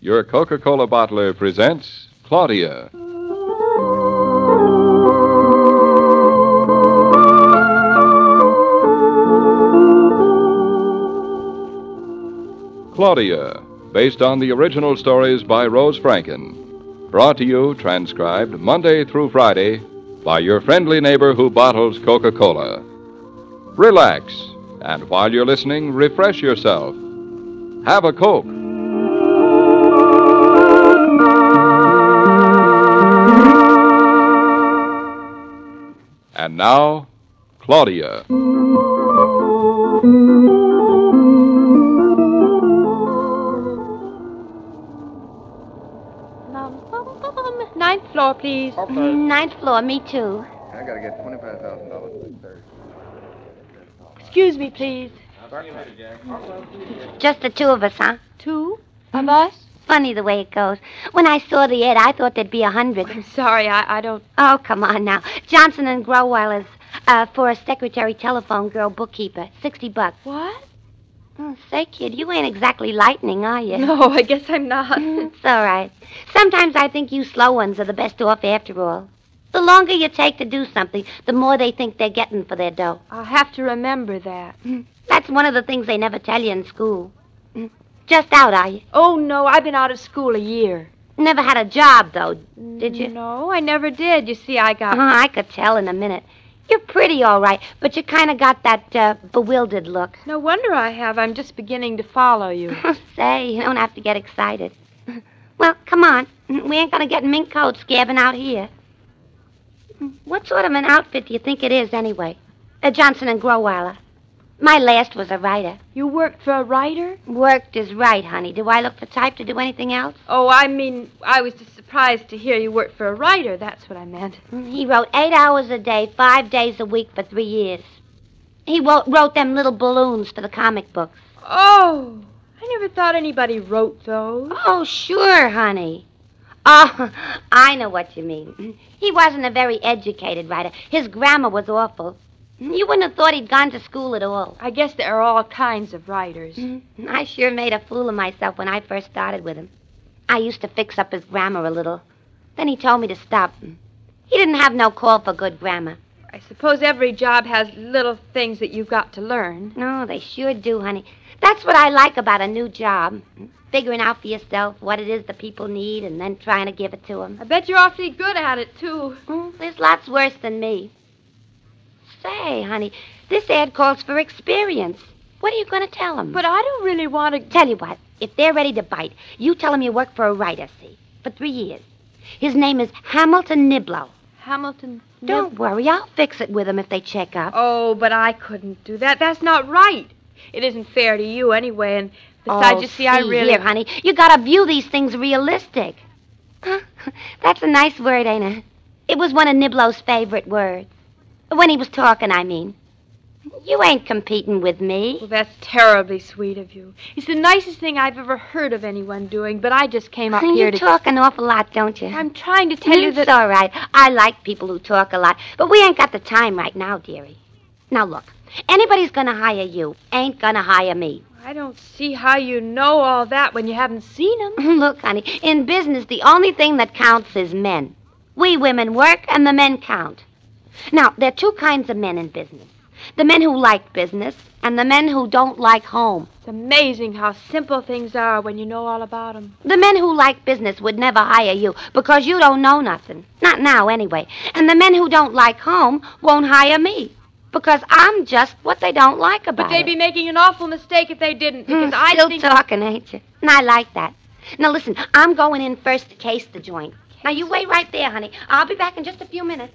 your Coca-Cola bottler presents Claudia. Claudia, based on the original stories by Rose Franken. Brought to you, transcribed, Monday through Friday, by your friendly neighbor who bottles Coca-Cola. Relax, and while you're listening, refresh yourself. Have a Coke. And now, Claudia. Ninth floor, please. Okay. Ninth floor, me too. I gotta get $25,000. Excuse me, please. Just the two of us, huh? Two of us? Funny the way it goes. When I saw the ad, I thought there'd be 100. I'm sorry, I don't... Oh, come on now. Johnson and Groweiler's for a secretary, telephone girl, bookkeeper. $60. What? Oh, say, kid, you ain't exactly lightning, are you? No, I guess I'm not. It's all right. Sometimes I think you slow ones are the best off after all. The longer you take to do something, the more they think they're getting for their dough. I'll have to remember that. That's one of the things they never tell you in school. Just out, are you? Oh, no, I've been out of school a year. Never had a job, though, did you? No, I never did. You see, I got... I could tell in a minute. You're pretty, all right, but you kind of got that bewildered look. No wonder I have. I'm just beginning to follow you. Say, you don't have to get excited. Well, come on. We ain't going to get mink coats scabbing out here. What sort of an outfit do you think it is, anyway? Johnson and Groweiler. My last was a writer. You worked for a writer? Worked is right, honey. Do I look the type to do anything else? Oh, I mean, I was just surprised to hear you worked for a writer. That's what I meant. He wrote 8 hours a day, 5 days a week for 3 years. He wrote them little balloons for the comic books. Oh, I never thought anybody wrote those. Oh, sure, honey. Oh, I know what you mean. He wasn't a very educated writer. His grammar was awful. You wouldn't have thought he'd gone to school at all. I guess there are all kinds of writers. I sure made a fool of myself when I first started with him. I used to fix up his grammar a little. Then he told me to stop. He didn't have no call for good grammar. I suppose every job has little things that you've got to learn. No, they sure do, honey. That's what I like about a new job. Figuring out for yourself what it is the people need and then trying to give it to them. I bet you're awfully good at it, too. There's lots worse than me. Say, honey, this ad calls for experience. What are you going to tell them? But I don't really want to... Tell you what, if they're ready to bite, you tell them you work for a writer, see, for 3 years. His name is Hamilton Niblo. Hamilton... Don't worry, I'll fix it with him if they check up. Oh, but I couldn't do that. That's not right. It isn't fair to you anyway, and besides, you see, I really... Here, honey, you got to view these things realistic. That's a nice word, ain't it? It was one of Niblo's favorite words. When he was talking, I mean. You ain't competing with me. Well, that's terribly sweet of you. It's the nicest thing I've ever heard of anyone doing, but I just came up here to... You talk an awful lot, don't you? I'm trying to tell you that... It's all right. I like people who talk a lot, but we ain't got the time right now, dearie. Now, look, anybody's going to hire you ain't going to hire me. I don't see how you know all that when you haven't seen them. Look, honey, in business, the only thing that counts is men. We women work, and the men count. Now, there are two kinds of men in business. The men who like business and the men who don't like home. It's amazing how simple things are when you know all about them. The men who like business would never hire you because you don't know nothing. Not now, anyway. And the men who don't like home won't hire me because I'm just what they don't like about it. But they'd be making an awful mistake if they didn't, because I Still think... talking, ain't you? And I like that. Now, listen, I'm going in first to case the joint. Now, you wait right there, honey. I'll be back in just a few minutes.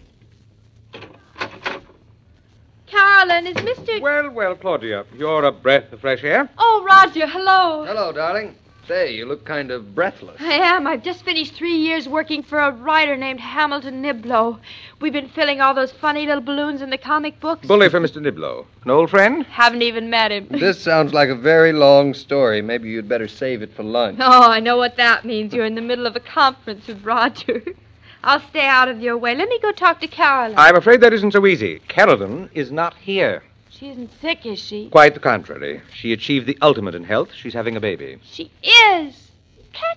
Carolyn, is Mr... Well, Claudia, you're a breath of fresh air. Oh, Roger, hello. Hello, darling. Say, you look kind of breathless. I am. I've just finished 3 years working for a writer named Hamilton Niblo. We've been filling all those funny little balloons in the comic books. Bully for Mr. Niblo. An old friend? Haven't even met him. This sounds like a very long story. Maybe you'd better save it for lunch. Oh, I know what that means. You're in the middle of a conference with Roger. I'll stay out of your way. Let me go talk to Carolyn. I'm afraid that isn't so easy. Carolyn is not here. She isn't sick, is she? Quite the contrary. She achieved the ultimate in health. She's having a baby. She is. Catching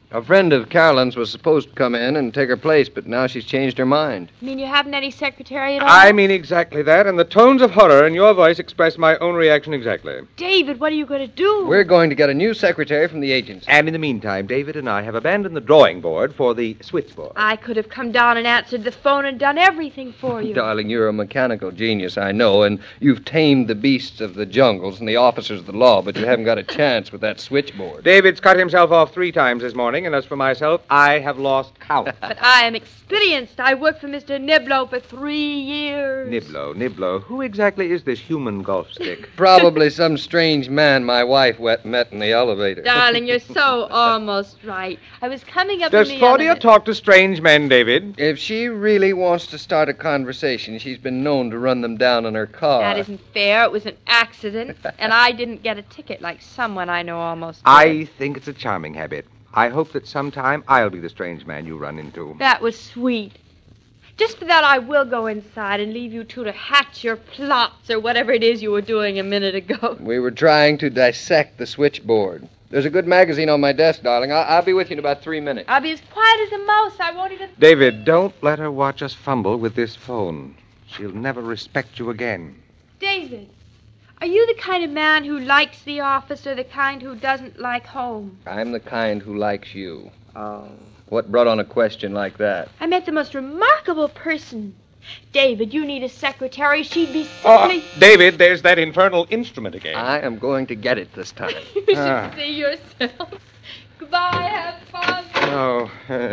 A friend of Carolyn's was supposed to come in and take her place, but now she's changed her mind. You mean you haven't any secretary at all? I mean exactly that, and the tones of horror in your voice express my own reaction exactly. David, what are you going to do? We're going to get a new secretary from the agency. And in the meantime, David and I have abandoned the drawing board for the switchboard. I could have come down and answered the phone and done everything for you. Darling, you're a mechanical genius, I know, and you've tamed the beasts of the jungles and the officers of the law, but you haven't got a chance with that switchboard. David's cut himself off 3 times this morning, and as for myself, I have lost count. But I am experienced. I worked for Mr. Niblo for 3 years. Niblo. Who exactly is this human golf stick? Probably some strange man my wife met in the elevator. Darling, you're so almost right. I was coming up Does in the Claudia elevator. talk to strange men, David? If she really wants to start a conversation, she's been known to run them down in her car. That isn't fair. It was an accident, and I didn't get a ticket like someone I know almost did. I think it's a charming habit. I hope that sometime I'll be the strange man you run into. That was sweet. Just for that, I will go inside and leave you two to hatch your plots or whatever it is you were doing a minute ago. We were trying to dissect the switchboard. There's a good magazine on my desk, darling. I'll be with you in about 3 minutes. I'll be as quiet as a mouse. I won't even... David, don't let her watch us fumble with this phone. She'll never respect you again. David, are you the kind of man who likes the office or the kind who doesn't like home? I'm the kind who likes you. Oh. What brought on a question like that? I met the most remarkable person. David, you need a secretary. She'd be simply... David, there's that infernal instrument again. I am going to get it this time. You should see yourself. Goodbye, have fun. Oh,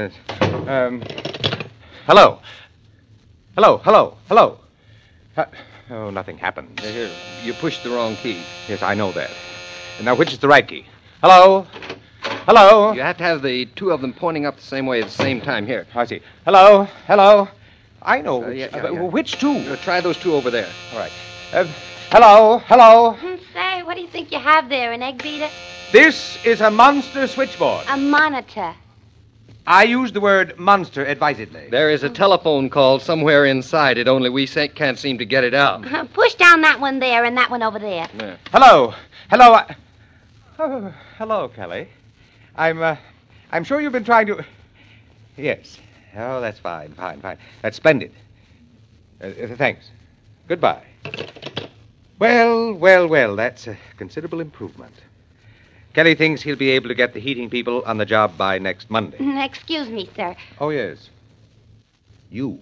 hello. Hello. Oh, nothing happened. Here, you pushed the wrong key. Yes, I know that. And now, which is the right key? Hello? Hello? You have to have the two of them pointing up the same way at the same time. Here. I see. Hello? I know. Yeah. Which two? Try those two over there. All right. Hello? Say, what do you think you have there, an egg beater? This is a monster switchboard. A monitor. I use the word monster advisedly. There is a telephone call somewhere inside it, only we can't seem to get it out. Push down that one there and that one over there. Yeah. Hello. Oh, hello, Kelly. I'm sure you've been trying to... Yes. Oh, that's fine. That's splendid. Thanks. Goodbye. Well, that's a considerable improvement. Kelly thinks he'll be able to get the heating people on the job by next Monday. Excuse me, sir. Oh, yes. You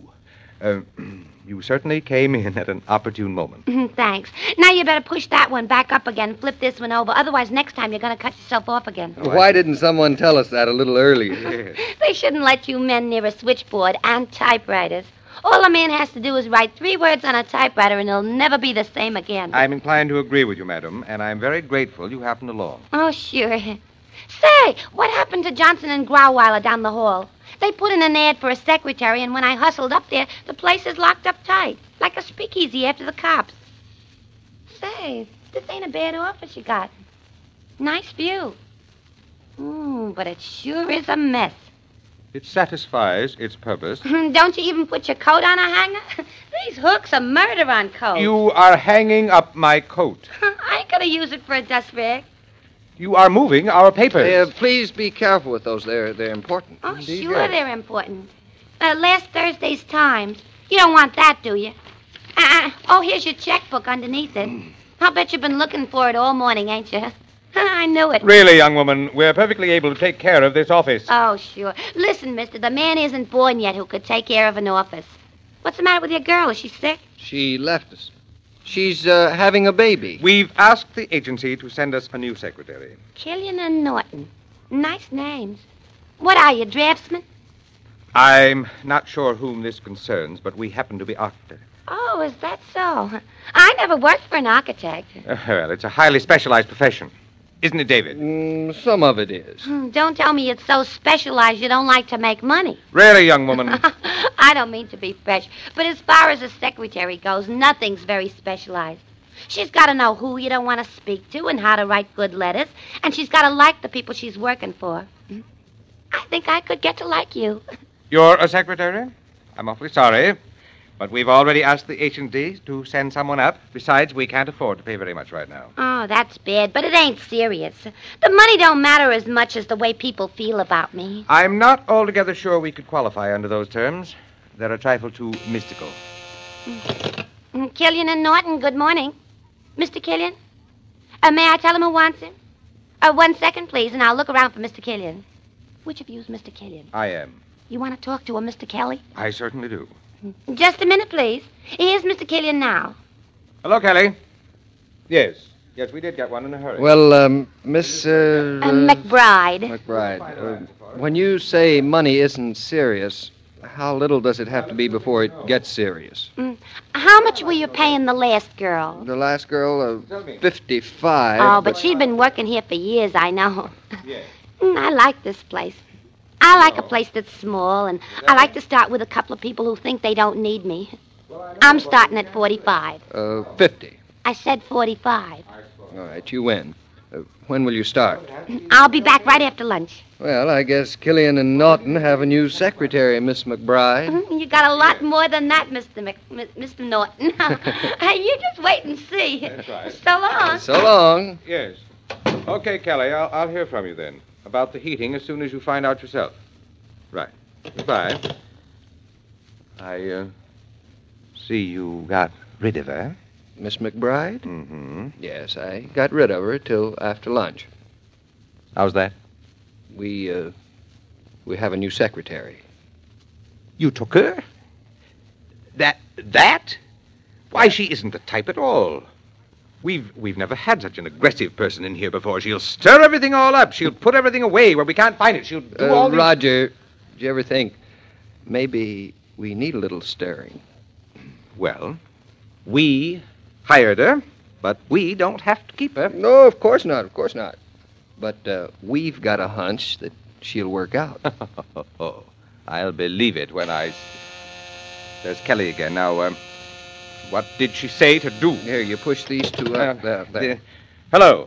certainly came in at an opportune moment. Thanks. Now you better push that one back up again, flip this one over. Otherwise, next time you're going to cut yourself off again. Why didn't someone tell us that a little earlier? Yes. They shouldn't let you men near a switchboard and typewriters. All a man has to do is write 3 words on a typewriter, and it'll never be the same again. I'm inclined to agree with you, madam, and I'm very grateful you happened along. Oh, sure. Say, what happened to Johnson and Grauweiler down the hall? They put in an ad for a secretary, and when I hustled up there, the place is locked up tight, like a speakeasy after the cops. Say, this ain't a bad office you got. Nice view. But it sure is a mess. It satisfies its purpose. Don't you even put your coat on a hanger? These hooks are murder on coats. You are hanging up my coat. I ain't gonna use it for a dust rag. You are moving our papers. Please be careful with those. They're important. Oh, Indeed, sure yes. they're important. Last Thursday's Times. You don't want that, do you? Oh, here's your checkbook underneath it. I'll bet you've been looking for it all morning, ain't you? I knew it. Really, young woman, we're perfectly able to take care of this office. Oh, sure. Listen, mister, the man isn't born yet who could take care of an office. What's the matter with your girl? Is she sick? She left us. She's having a baby. We've asked the agency to send us a new secretary. Killian and Norton. Nice names. What are you, draftsman? I'm not sure whom this concerns, but we happen to be architects. Oh, is that so? I never worked for an architect. Well, it's a highly specialized profession. Isn't it, David? Some of it is. Don't tell me it's so specialized you don't like to make money. Really, young woman? I don't mean to be fresh, but as far as a secretary goes, nothing's very specialized. She's got to know who you don't want to speak to and how to write good letters, and she's got to like the people she's working for. I think I could get to like you. You're a secretary? I'm awfully sorry. But we've already asked the H&D to send someone up. Besides, we can't afford to pay very much right now. Oh, that's bad, but it ain't serious. The money don't matter as much as the way people feel about me. I'm not altogether sure we could qualify under those terms. They're a trifle too mystical. Killian and Norton, good morning. Mr. Killian? May I tell him who wants him? 1 second, please, and I'll look around for Mr. Killian. Which of you is Mr. Killian? I am. You want to talk to him, Mr. Kelly? I certainly do. Just a minute, please. Here's Mr. Killian now. Hello, Kelly. Yes, we did get one in a hurry. Well, Miss... McBride. McBride. When you say money isn't serious, how little does it have to be before it gets serious? How much were you paying the last girl? The last girl, 55. Oh, but she'd been working here for years, I know. Yes. I like this place. I like a place that's small, and I like to start with a couple of people who think they don't need me. I'm starting at 45. 50. I said 45. All right, you win. When will you start? I'll be back right after lunch. Well, I guess Killian and Norton have a new secretary, Miss McBride. You got a lot more than that, Mr. Norton. You just wait and see. That's right. So long. So long. Yes. Okay, Kelly, I'll hear from you then. About the heating as soon as you find out yourself. Right. Goodbye. I see you got rid of her. Miss McBride? Mm-hmm. Yes, I got rid of her till after lunch. How's that? We have a new secretary. You took her? That? Why, she isn't the type at all. We've never had such an aggressive person in here before. She'll stir everything all up. She'll put everything away where we can't find it. She'll do all these... Roger, did you ever think maybe we need a little stirring? Well, we hired her, but we don't have to keep her. No, of course not, But we've got a hunch that she'll work out. Oh, I'll believe it when I... There's Kelly again. Now, what did she say to do? Here, you push these two up. There. Hello.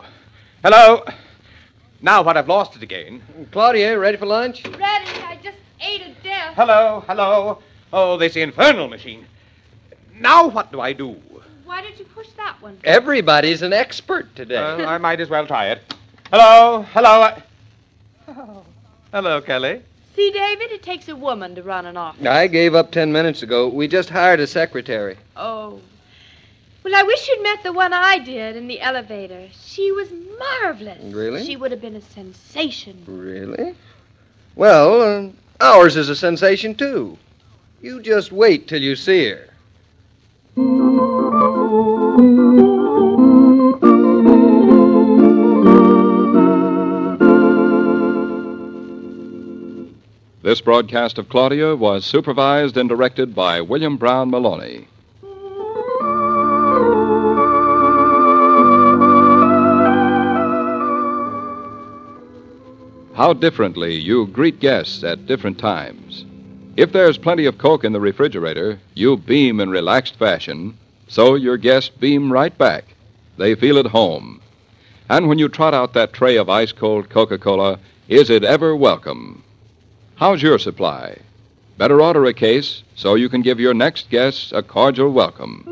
Now what, I've lost it again. Claudia, ready for lunch? Ready. I just ate to death. Hello. Oh, this infernal machine. Now what do I do? Why did you push that one? Everybody's an expert today. I might as well try it. Hello. Oh. Hello, Kelly. See, David, it takes a woman to run an office. I gave up 10 minutes ago. We just hired a secretary. Oh. Well, I wish you'd met the one I did in the elevator. She was marvelous. Really? She would have been a sensation. Really? Well, ours is a sensation, too. You just wait till you see her. This broadcast of Claudia was supervised and directed by William Brown Maloney. How differently you greet guests at different times. If there's plenty of Coke in the refrigerator, you beam in relaxed fashion, so your guests beam right back. They feel at home. And when you trot out that tray of ice-cold Coca-Cola, is it ever welcome? How's your supply? Better order a case so you can give your next guests a cordial welcome.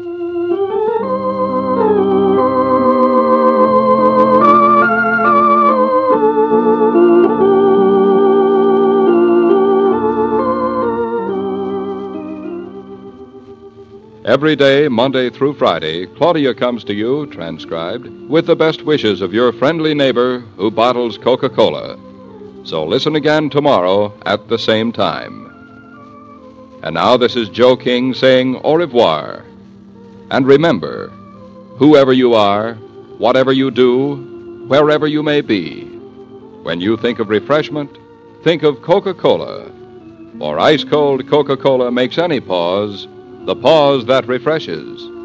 Every day, Monday through Friday, Claudia comes to you, transcribed, with the best wishes of your friendly neighbor who bottles Coca-Cola. So listen again tomorrow at the same time. And now this is Joe King saying au revoir. And remember, whoever you are, whatever you do, wherever you may be, when you think of refreshment, think of Coca-Cola. For ice-cold Coca-Cola makes any pause the pause that refreshes.